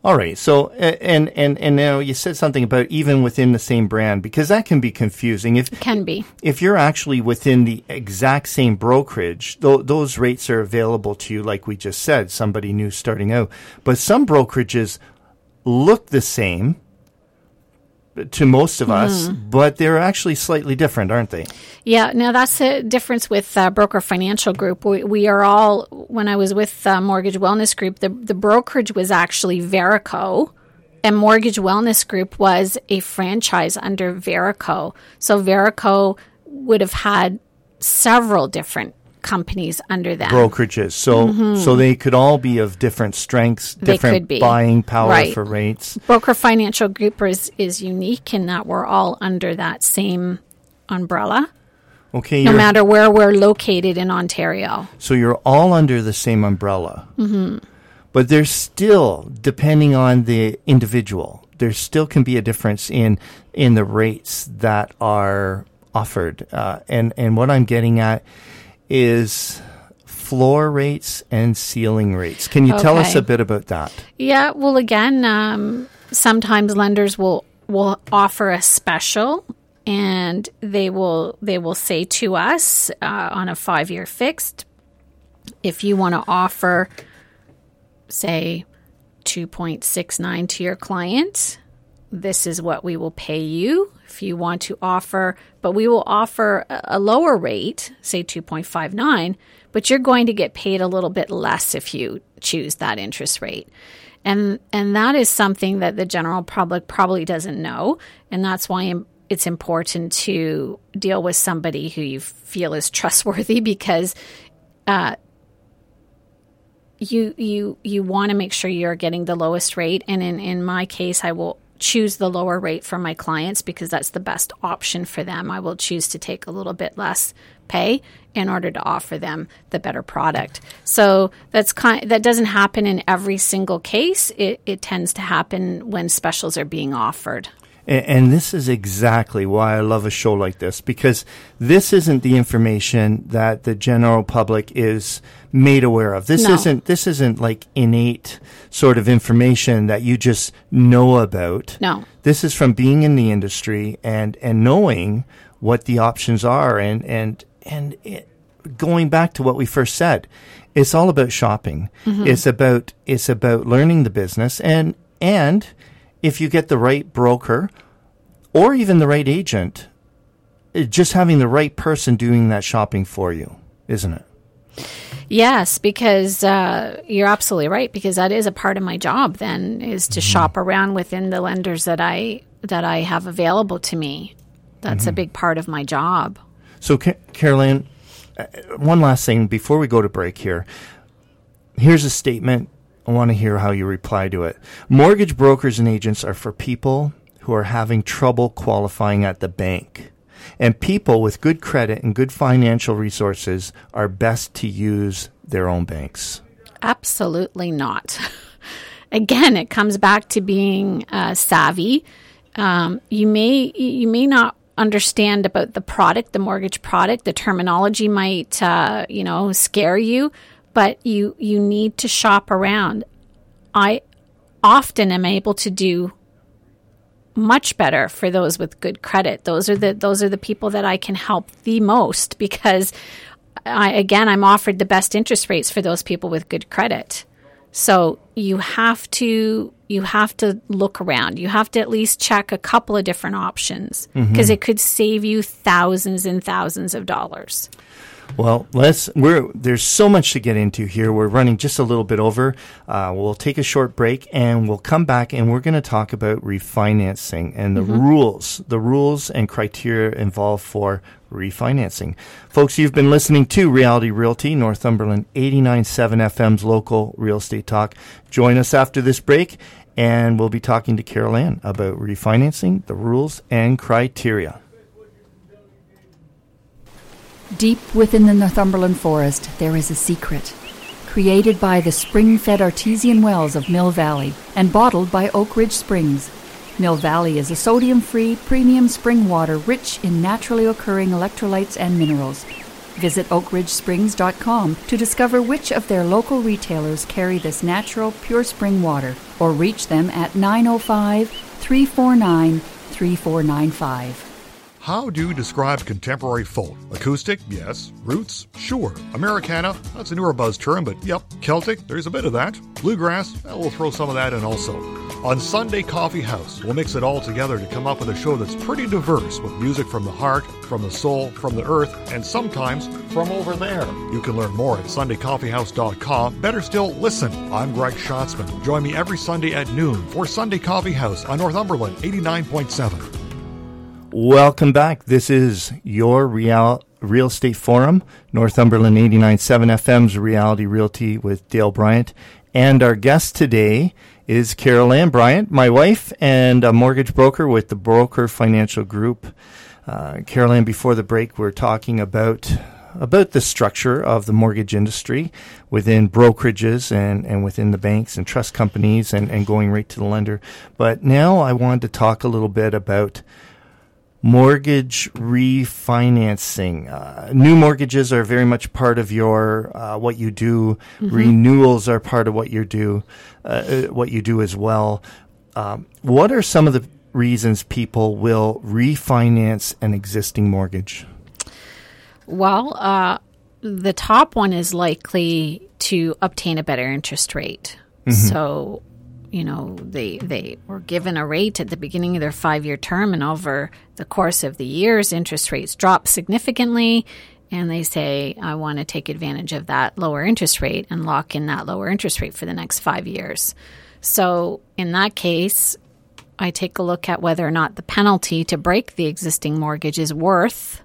All right. So, and, and, and now you said something about even within the same brand, because that can be confusing. If, it can be. If you're actually within the exact same brokerage, th- those rates are available to you, like we just said, somebody new starting out. But some brokerages look the same to most of us, mm. but they're actually slightly different, aren't they? Yeah, now that's the difference with uh, Broker Financial Group. We, we are all, when I was with uh, Mortgage Wellness Group, the, the brokerage was actually Verico, and Mortgage Wellness Group was a franchise under Verico. So Verico would have had several different companies under them. Brokerages. So mm-hmm. so they could all be of different strengths, different buying power right. for rates. Broker Financial Group is, is unique in that we're all under that same umbrella. Okay. No matter where we're located in Ontario. So you're all under the same umbrella. Mm-hmm. But there's still, depending on the individual, there still can be a difference in in the rates that are offered. Uh, and, and what I'm getting at is floor rates and ceiling rates. Can you okay. tell us a bit about that? Yeah, well, again, um, sometimes lenders will will offer a special, and they will they will say to us uh, on a five-year fixed, if you want to offer, say, two point six nine to your client, this is what we will pay you. If you want to offer, but we will offer a lower rate, say two point five nine, but you're going to get paid a little bit less if you choose that interest rate. And and that is something that the general public probably doesn't know. And that's why it's important to deal with somebody who you feel is trustworthy, because uh, you you you want to make sure you're getting the lowest rate. And in, in my case, I will choose the lower rate for my clients because that's the best option for them. I will choose to take a little bit less pay in order to offer them the better product. So that's kind that doesn't happen in every single case. It, it tends to happen when specials are being offered. And, and this is exactly why I love a show like this, because this isn't the information that the general public is made aware of. This no. isn't this isn't like innate sort of information that you just know about. No. This is from being in the industry and, and knowing what the options are, and and and it, going back to what we first said, it's all about shopping. Mm-hmm. It's about it's about learning the business, and and if you get the right broker or even the right agent, just having the right person doing that shopping for you, isn't it? Yes, because uh, you're absolutely right, because that is a part of my job then, is to mm-hmm. shop around within the lenders that I that I have available to me. That's mm-hmm. a big part of my job. So, Ca- Caroline, uh, one last thing before we go to break here. Here's a statement. I want to hear how you reply to it. Mortgage brokers and agents are for people who are having trouble qualifying at the bank. And people with good credit and good financial resources are best to use their own banks. Absolutely not. Again, it comes back to being uh, savvy. Um, you may you may not understand about the product, the mortgage product. The terminology might uh, you know scare you, but you you need to shop around. I often am able to do much better for those with good credit. Those are the those are the people that I can help the most, because I again I'm offered the best interest rates for those people with good credit. So you have to you have to look around. You have to at least check a couple of different options, because mm-hmm. it could save you thousands and thousands of dollars. Well, let's. We're there's so much to get into here. We're running just a little bit over. Uh, we'll take a short break, and we'll come back, and we're going to talk about refinancing and the mm-hmm. rules, the rules and criteria involved for refinancing. Folks, you've been listening to Reality Realty, Northumberland eighty-nine point seven F M's local real estate talk. Join us after this break, and we'll be talking to Carol Ann about refinancing, the rules and criteria. Deep within the Northumberland forest, there is a secret. Created by the spring-fed artesian wells of Mill Valley and bottled by Oak Ridge Springs. Mill Valley is a sodium-free, premium spring water rich in naturally occurring electrolytes and minerals. Visit oak ridge springs dot com to discover which of their local retailers carry this natural, pure spring water. or reach them at nine oh five, three four nine, three four nine five. How do you describe contemporary folk? Acoustic? Yes. Roots? Sure. Americana? That's a newer buzz term, but yep. Celtic? There's a bit of that. Bluegrass? Well, we'll throw some of that in also. On Sunday Coffee House, we'll mix it all together to come up with a show that's pretty diverse, with music from the heart, from the soul, from the earth, and sometimes from over there. You can learn more at sunday coffee house dot com. Better still, listen. I'm Greg Schatzman. Join me every Sunday at noon for Sunday Coffee House on Northumberland eighty-nine point seven. Welcome back. This is your Real Real Estate Forum, Northumberland eighty-nine point seven F M's Reality Realty with Dale Bryant. And our guest today is Carol Ann Bryant, my wife, and a mortgage broker with the Broker Financial Group. Uh, Carol Ann, before the break, we're talking about about the structure of the mortgage industry within brokerages and, and within the banks and trust companies and, and going right to the lender. But now I wanted to talk a little bit about mortgage refinancing. Uh, new mortgages are very much part of your uh, what you do. Mm-hmm. Renewals are part of what you do. Uh, what you do as well. Um, what are some of the reasons people will refinance an existing mortgage? Well, uh, the top one is likely to obtain a better interest rate. Mm-hmm. So, you know, they they were given a rate at the beginning of their five-year term, and over the course of the years, interest rates drop significantly, and they say, I want to take advantage of that lower interest rate and lock in that lower interest rate for the next five years. So in that case, I take a look at whether or not the penalty to break the existing mortgage is worth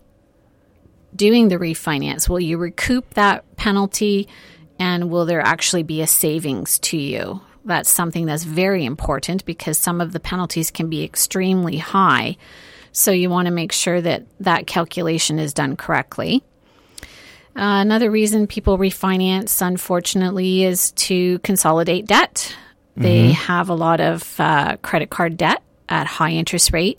doing the refinance. Will you recoup that penalty, and will there actually be a savings to you? That's something that's very important because some of the penalties can be extremely high. So you want to make sure that that calculation is done correctly. Uh, another reason people refinance, unfortunately, is to consolidate debt. They mm-hmm. have a lot of uh, credit card debt at high interest rate,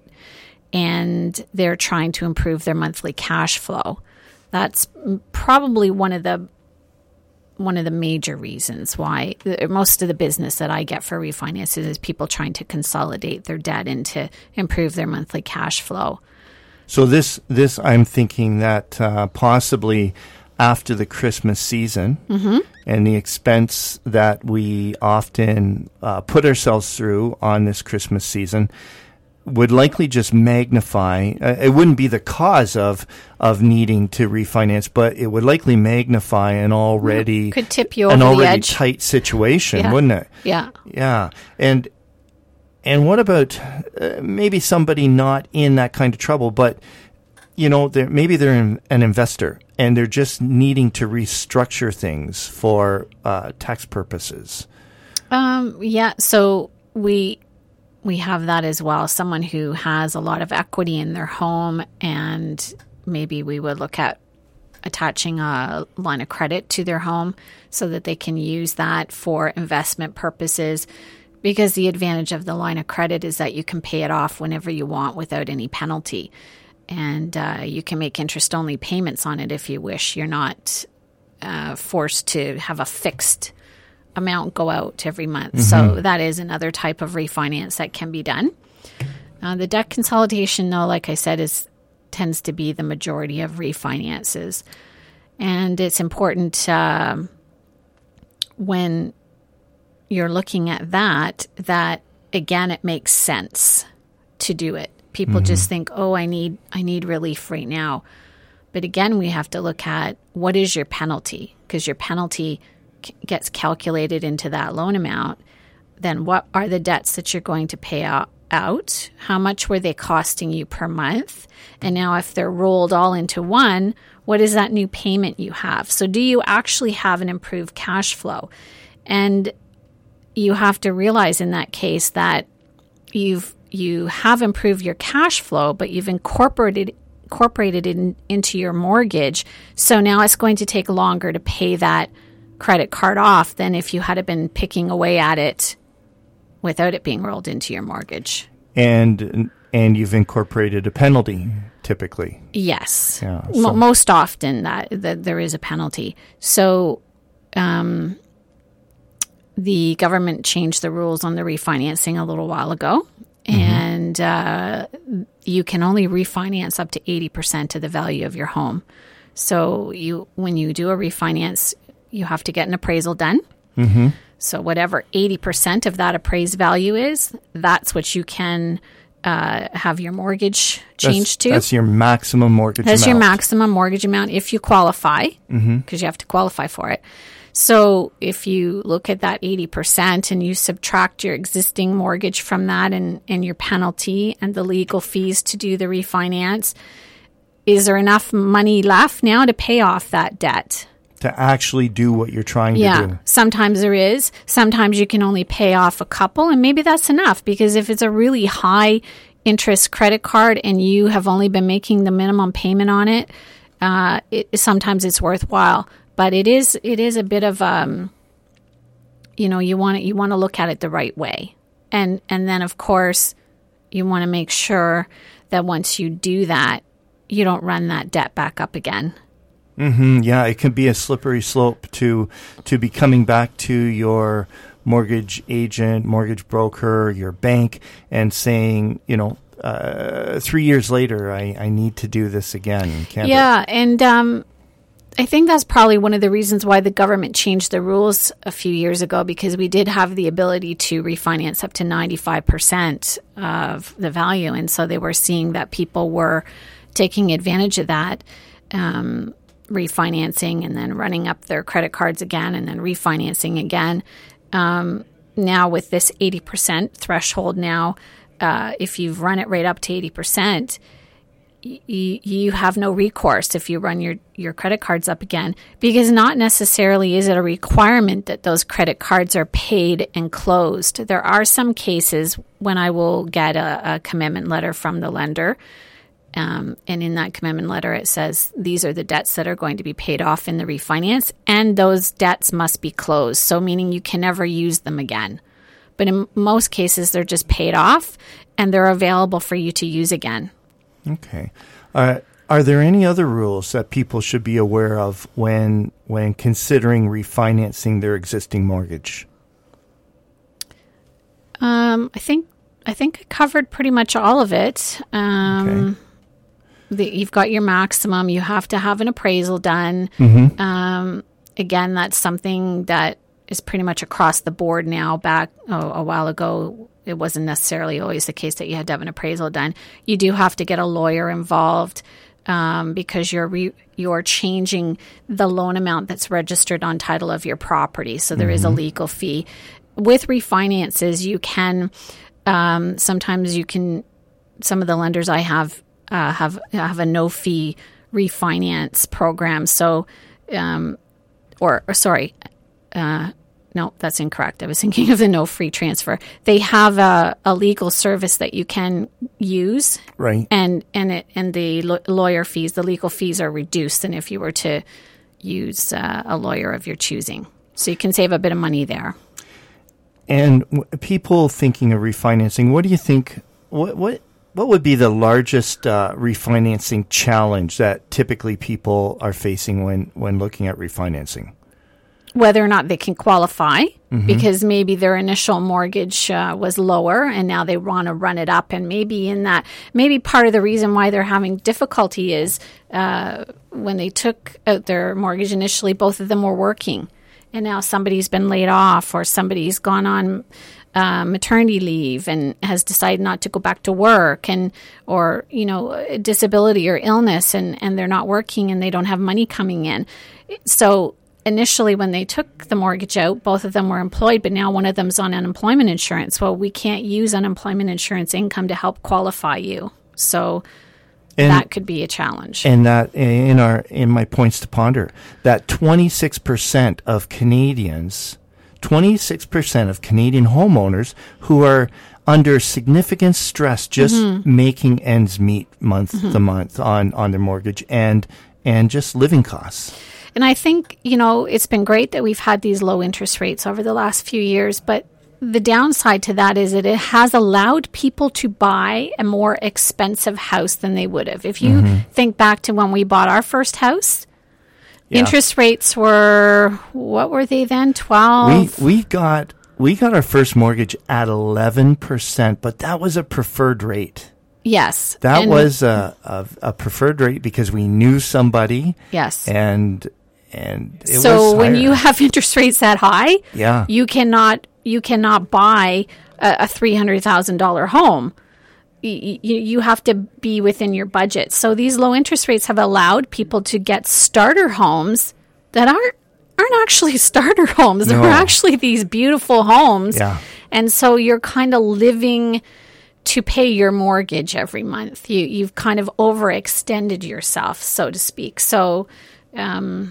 and they're trying to improve their monthly cash flow. That's probably one of the one of the major reasons why most of the business that I get for refinances is people trying to consolidate their debt and to improve their monthly cash flow. So this, this I'm thinking that uh, possibly after the Christmas season mm-hmm. and the expense that we often uh, put ourselves through on this Christmas season would likely just magnify. Uh, it wouldn't be the cause of of needing to refinance, but it would likely magnify an already could tip you over an already the edge. tight situation, yeah. wouldn't it? Yeah, yeah. And and what about uh, maybe somebody not in that kind of trouble, but you know, they're, maybe they're an, an investor and they're just needing to restructure things for uh, tax purposes. Um. Yeah. So we. We have that as well. Someone who has a lot of equity in their home, and maybe we would look at attaching a line of credit to their home so that they can use that for investment purposes, because the advantage of the line of credit is that you can pay it off whenever you want without any penalty. And uh, you can make interest-only payments on it if you wish. You're not uh, forced to have a fixed amount go out every month. Mm-hmm. So that is another type of refinance that can be done. Uh, the debt consolidation, though, like I said, is tends to be the majority of refinances. And it's important uh, when you're looking at that, that, again, it makes sense to do it. People mm-hmm. just think, oh, I need I need relief right now. But again, we have to look at what is your penalty, because your penalty gets calculated into that loan amount. Then what are the debts that you're going to pay out? out? How much were they costing you per month? And now if they're rolled all into one, what is that new payment you have? So do you actually have an improved cash flow? And you have to realize in that case that you've you have improved your cash flow, but you've incorporated incorporated it in, into your mortgage. So now it's going to take longer to pay that credit card off than if you had been picking away at it without it being rolled into your mortgage. And and you've incorporated a penalty, typically. Yes. Yeah, so. M- most often that, that there is a penalty. So um, the government changed the rules on the refinancing a little while ago. Mm-hmm. And uh, you can only refinance up to eighty percent of the value of your home. So you, when you do a refinance, you have to get an appraisal done. Mm-hmm. So whatever eighty percent of that appraised value is, that's what you can uh, have your mortgage changed that's, to. That's your maximum mortgage that's amount. That's your maximum mortgage amount if you qualify, because mm-hmm. you have to qualify for it. So if you look at that eighty percent and you subtract your existing mortgage from that and, and your penalty and the legal fees to do the refinance, is there enough money left now to pay off that debt? To actually do what you're trying yeah, to do. Sometimes there is. Sometimes you can only pay off a couple, and maybe that's enough, because if it's a really high interest credit card and you have only been making the minimum payment on it, uh, it sometimes it's worthwhile. But it is it is a bit of um, you know, you want you want to look at it the right way, and and then of course you want to make sure that once you do that, you don't run that debt back up again. Mm-hmm. Yeah, it can be a slippery slope to to be coming back to your mortgage agent, mortgage broker, your bank, and saying, you know, uh, three years later, I, I need to do this again. Can't yeah, it? and um, I think that's probably one of the reasons why the government changed the rules a few years ago, because we did have the ability to refinance up to ninety-five percent of the value, and so they were seeing that people were taking advantage of that. Um, refinancing and then running up their credit cards again and then refinancing again. Um, now with this eighty percent threshold now, uh, if you've run it right up to eighty percent, y- you have no recourse if you run your, your credit cards up again, because not necessarily is it a requirement that those credit cards are paid and closed. There are some cases when I will get a, a commitment letter from the lender. Um, and in that commitment letter, it says these are the debts that are going to be paid off in the refinance, and those debts must be closed. So meaning you can never use them again. But in most cases, they're just paid off and they're available for you to use again. Okay. Uh, are there any other rules that people should be aware of when when considering refinancing their existing mortgage? Um, I think I think I covered pretty much all of it. Um, okay. The, you've got your maximum. You have to have an appraisal done. Mm-hmm. Um, again, that's something that is pretty much across the board now. Back oh, a while ago, it wasn't necessarily always the case that you had to have an appraisal done. You do have to get a lawyer involved um, because you're re- you're changing the loan amount that's registered on title of your property. So there mm-hmm. is a legal fee. With refinances, you can um, sometimes you can. Some of the lenders I have. Uh, have have a no fee refinance program. So, um, or, or sorry, uh, no, that's incorrect. I was thinking of the no free transfer. They have a, a legal service that you can use, right? And and it and the lo- lawyer fees, the legal fees are reduced than if you were to use uh, a lawyer of your choosing. So you can save a bit of money there. And w- people thinking of refinancing, what do you think? What what What would be the largest uh, refinancing challenge that typically people are facing when, when looking at refinancing? Whether or not they can qualify, mm-hmm. because maybe their initial mortgage uh, was lower and now they want to run it up. And maybe in that, maybe part of the reason why they're having difficulty is uh, when they took out their mortgage initially, both of them were working. And now somebody's been laid off or somebody's gone on Uh, maternity leave and has decided not to go back to work, and or you know disability or illness, and, and they're not working and they don't have money coming in. So initially when they took the mortgage out, both of them were employed, but now one of them's on unemployment insurance. Well, we can't use unemployment insurance income to help qualify you. So and, that could be a challenge. And that in our in my points to ponder, that twenty-six percent of Canadians twenty-six percent of Canadian homeowners who are under significant stress just mm-hmm. making ends meet month mm-hmm. to month on, on their mortgage and and just living costs. And I think, you know, it's been great that we've had these low interest rates over the last few years, but the downside to that is that it has allowed people to buy a more expensive house than they would have. If you mm-hmm. think back to when we bought our first house, Yeah. Interest rates were, what were they then? twelve? We we got we got our first mortgage at eleven percent, but that was a preferred rate. Yes. That and was a, a a preferred rate because we knew somebody. Yes. And and it so was when higher. you have interest rates that high, yeah. you cannot you cannot buy a, a three hundred thousand dollars home. You, you have to be within your budget. So these low interest rates have allowed people to get starter homes that aren't aren't actually starter homes. No. They're actually these beautiful homes. Yeah. And so you're kind of living to pay your mortgage every month. You you've kind of overextended yourself, so to speak. So um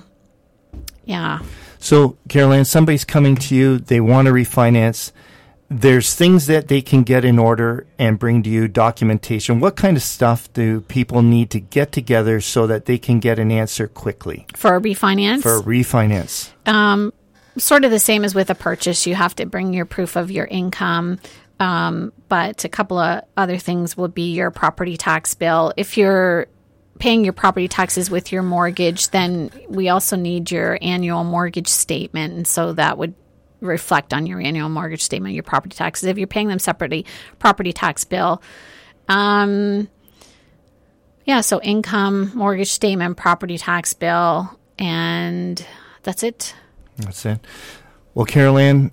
yeah. So, Caroline, somebody's coming to you, they want to refinance. There's things that they can get in order and bring to you, documentation. What kind of stuff do people need to get together so that they can get an answer quickly? For a refinance? For a refinance. Um, sort of the same as with a purchase. You have to bring your proof of your income. Um, but a couple of other things will be your property tax bill. If you're paying your property taxes with your mortgage, then we also need your annual mortgage statement. And so that would reflect on your annual mortgage statement, your property taxes. If you're paying them separately, property tax bill. Um, yeah, so income, mortgage statement, property tax bill, and that's it. That's it. Well, Caroline,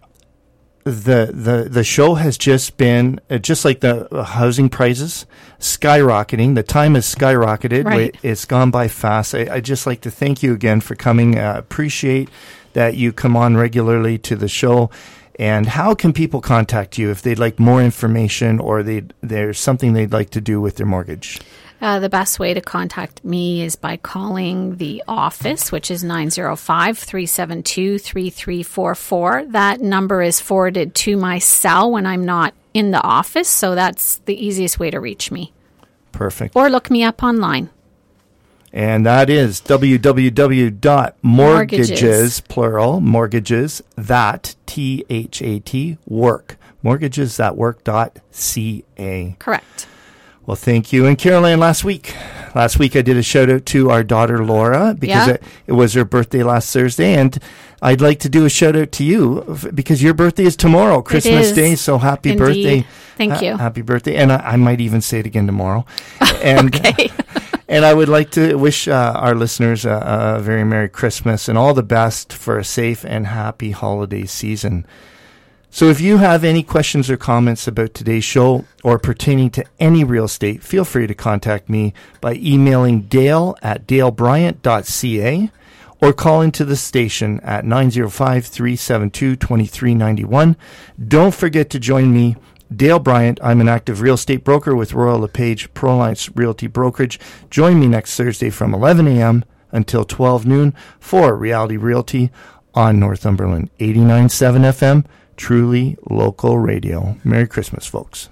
the the the show has just been uh, just like the uh, housing prices skyrocketing. The time has skyrocketed. Right. It's gone by fast. I, I just like to thank you again for coming. Uh, appreciate that you come on regularly to the show. And how can people contact you if they'd like more information or they there's something they'd like to do with their mortgage? Uh, the best way to contact me is by calling the office, which is nine zero five, three seven two, three three four four. That number is forwarded to my cell when I'm not in the office, so that's the easiest way to reach me. Perfect. Or look me up online. And that is w w w dot mortgages, Mortgages. plural, mortgages, that, T H A T, work, mortgages that work dot C A. Correct. Well, thank you. And Caroline, last week, last week I did a shout out to our daughter Laura because Yeah. it, it was her birthday last Thursday. And I'd like to do a shout out to you f- because your birthday is tomorrow, Christmas is. Day. So happy Indeed. birthday. Thank Ha- you. Happy birthday. And I, I might even say it again tomorrow. And, Okay. and I would like to wish uh, our listeners a, a very Merry Christmas and all the best for a safe and happy holiday season. So if you have any questions or comments about today's show or pertaining to any real estate, feel free to contact me by emailing dale at dale bryant dot c a or call into the station at nine zero five, three seven two, two three nine one. Don't forget to join me, Dale Bryant. I'm an active real estate broker with Royal LePage ProAlliance Realty Brokerage. Join me next Thursday from eleven a.m. until twelve noon for Reality Realty on Northumberland eighty-nine point seven F M. Truly local radio. Merry Christmas, folks.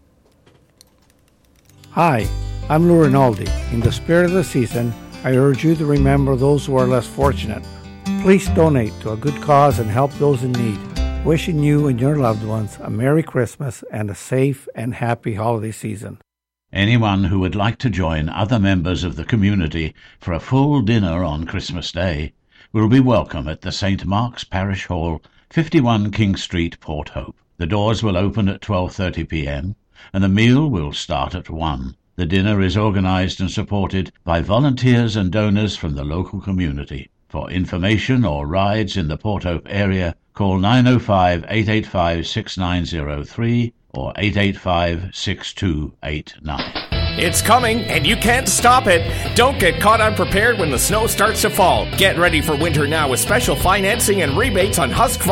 Hi, I'm Lou Rinaldi. In the spirit of the season, I urge you to remember those who are less fortunate. Please donate to a good cause and help those in need. Wishing you and your loved ones a Merry Christmas and a safe and happy holiday season. Anyone who would like to join other members of the community for a full dinner on Christmas Day will be welcome at the Saint Mark's Parish Hall, fifty-one King Street, Port Hope. The doors will open at twelve thirty p.m. and the meal will start at one. The dinner is organised and supported by volunteers and donors from the local community. For information or rides in the Port Hope area, call nine oh five, eight eight five, six nine oh three or eight eight five, six two eight nine. It's coming, and you can't stop it. Don't get caught unprepared when the snow starts to fall. Get ready for winter now with special financing and rebates on Husqvarna